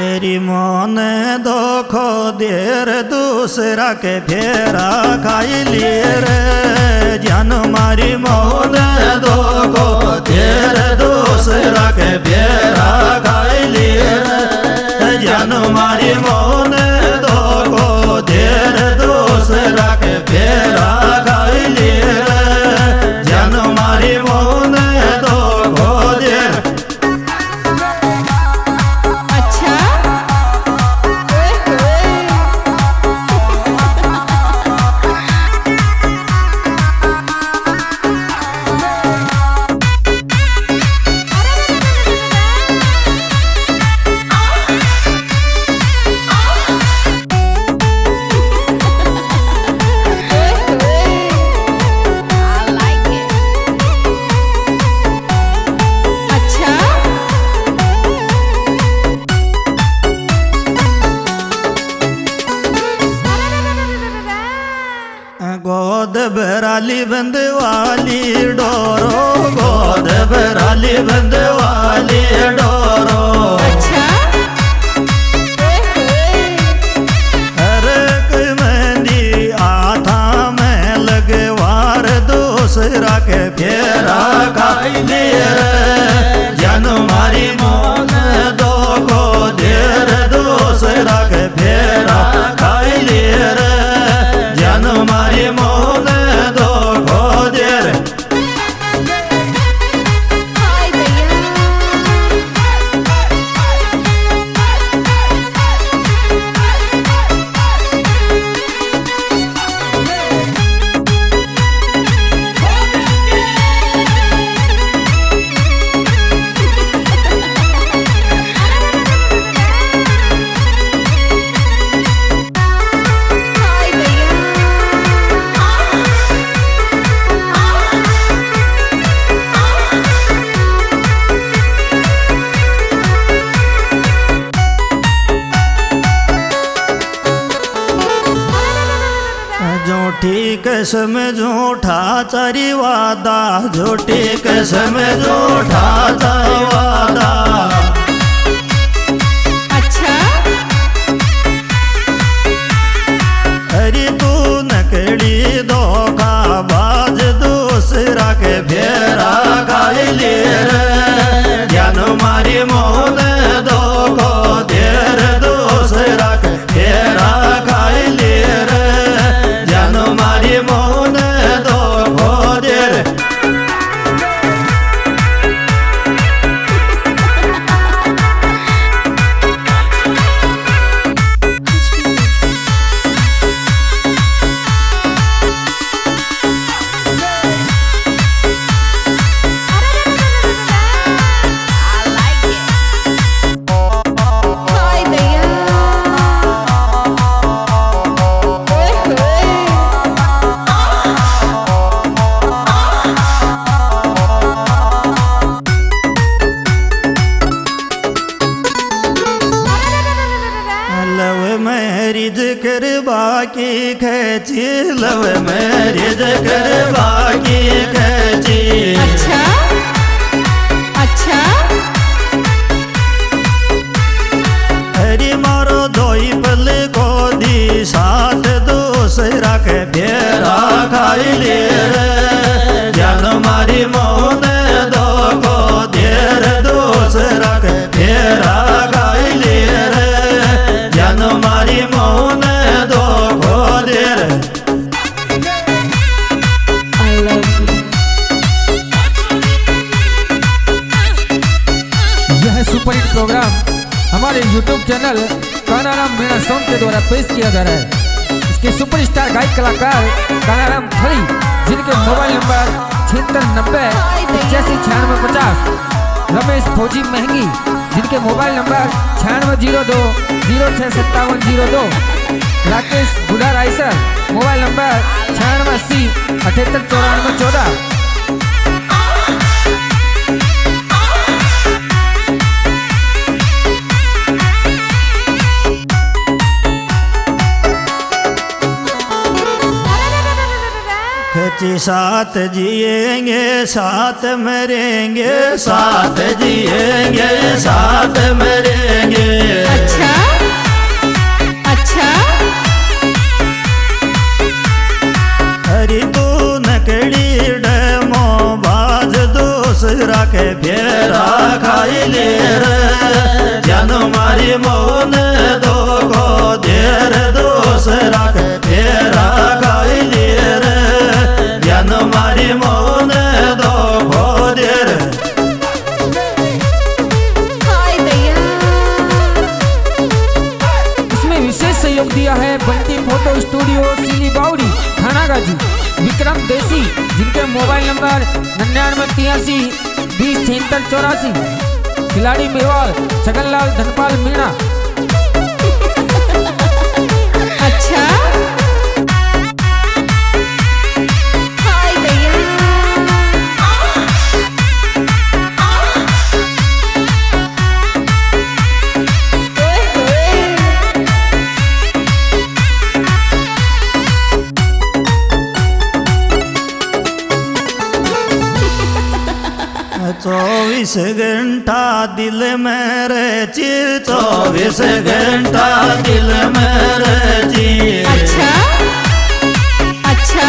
तेरी मन दोखो देर दूसरा के फेरा खाई लिए रे जान मारी मन दोखो देर दूसरा के फेरा खाई लिए रे जान मारी मन दोखो देर दूसरा के फेरा खाई लिए रे जान मारी मन दोखो देर। गोद भराली बंदवाली डोरो गोद भराली बंदवाली डोरो। अच्छा अरे कोई मेहंदी आथा में लगवार दूसरा के फेरा खाई लिए जन मारी मोन दो को देर दूसरा के फेरा खाई लिए जन मारी मोन दो को देर। हाय भैया झूठी कसम झूठा चारी वादा झूठी कसम झूठा चारी वादा। अच्छा अरे तू नकड़ी धोखा बाज दूसरा के फेरा खाई लिए ज्ञान मारी मोन दो को देर दूसरा के फेरा खाई लिए ज्ञान मारी मोन दो को देर। हाय भैया लव मैरिज कर बाकी खेची लव मैरिज कर बाकी खेची। अच्छा अच्छा हरी मारो दोई पल को दी साथ दूसरा के फेरा खाई लिए ज्ञान मारी मोन दो को देर दूसरा के फेरा खाई लिए ज्ञान मारी मोन दो को देर। I love you. यह सुपरहिट प्रोग्राम हमारे YouTube channel Kanaram Meena song के द्वारा पेश किया जा रहा है। इसके सुपरस्टार गायक कलाकार कानाराम थली जिनके मोबाइल नंबर 7690859650। रमेश फौजी महंगी जिनके मोबाइल नंबर 9602065702। राकेश बुढ़ा रायसर मोबाइल नंबर 9680789414। खची साथ जिएंगे साथ मरेंगे साथ जिएंगे साथ मरेंगे। अच्छा मारी मौन दो को देर दूसरा के फेरा खाई लिए रे जान मारी मौन दो को देर। हाय दैया। इसमें विशेष सहयोग दिया है बंटी फोटो स्टूडियो सिली बावड़ी थानागाजी विक्रम देसी, जिनके मोबाइल नंबर 9983 207384। खिलाड़ी मेवाड़ छगनलाल धनपाल मीणा। अच्छा हाय दैया। चौबीस घंटा दिल में रची 24 घंटा दिल में रची। अच्छा अच्छा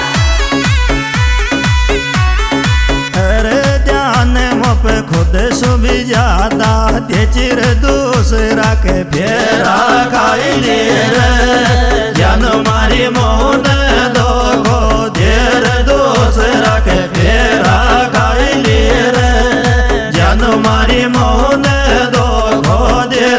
अरे ध्यान पे खुद सुबह ज्यादा चिर दूसरा के फेरा खाई ले रे जान मारी मौन दो को देर दूसरा के फेरा खाई ले रे जान मारी मौन दो को देर।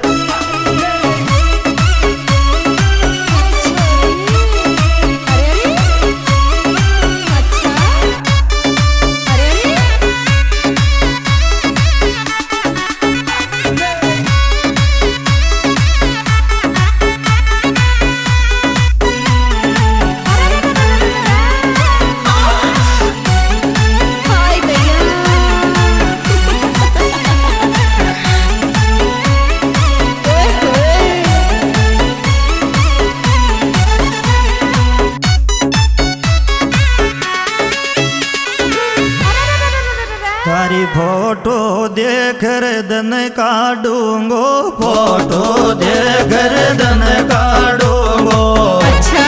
तारी फोटो देख दन काटूंगो फोटो देख दन काटूंगो। अच्छा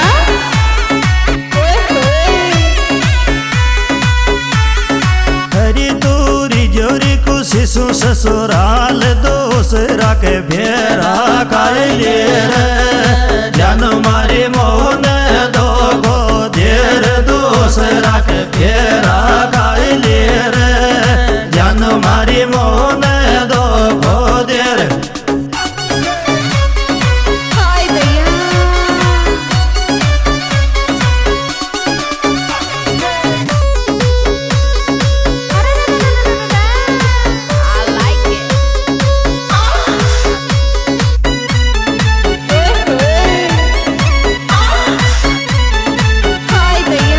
हरी दूरी जोरी खुशी सु ससुराल दूसरा के फेरा खाई ले रे जान मारी मौन दो को देर दूसरा के फेरा खाई ले रे जान मारी मौन दो को देर। हाय दैया। I like it. हाय दैया।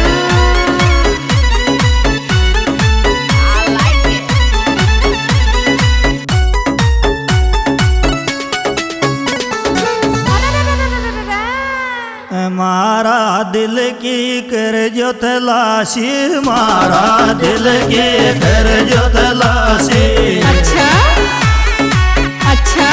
I like it. मारा दिल की कर जो तलाशी मारा दिल की कर जो तलाशी। अच्छा अच्छा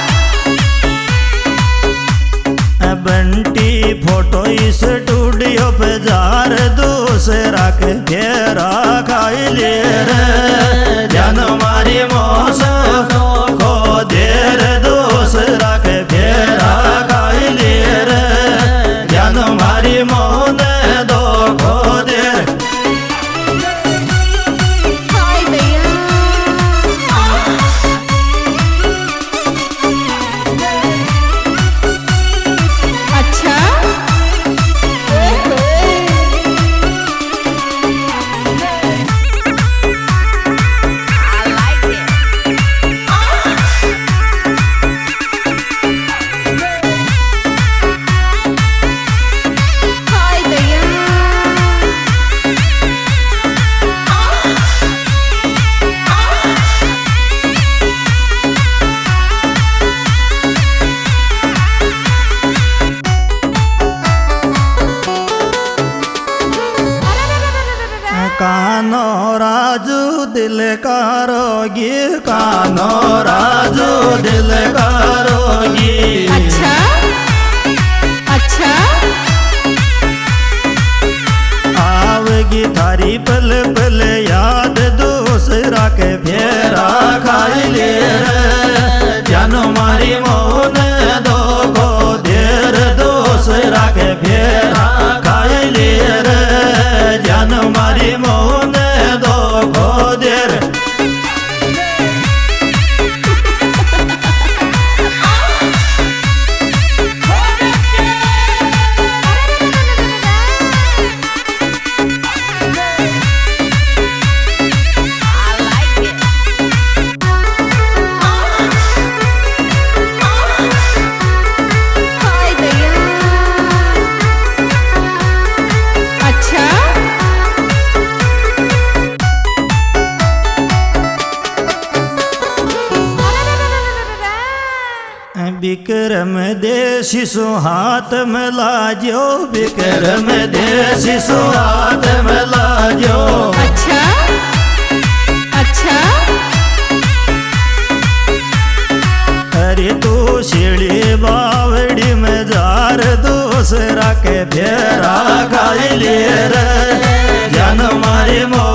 बंटी फोटो स्टूडियो पे जार दूसरा के फेरा खाई ले रे जान मारी मौसम को देर दूसरा के फेरा खाई ले रे जान मारी मौन दो को देर। हाय दैया। अच्छा I like it. हाय दैया। कानो राजू दिल का रोगी कानो राजू दिल का रोगी। अच्छा अच्छा आवेगी थारी पल पल याद दूसरा के फेरा खाई ले रे जानो विक्रम देशी सो हाथ में लाजो विक्रम देशी सो हाथ में लाजो अच्छा अच्छा अरे तू शिड़ी बावड़ी में जार दूसरा के फेरा खाई ले रे जन मारी मो